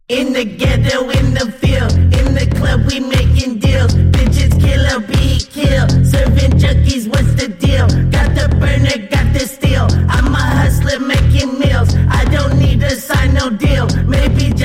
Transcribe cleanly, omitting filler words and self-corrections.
In the ghetto, in the field, in the club, we making deals. Bitches kill or be killed. Serving junkies, what's the deal? Got the burner, got the steel. I'm a hustler making meals. I don't need to sign no deal. Maybe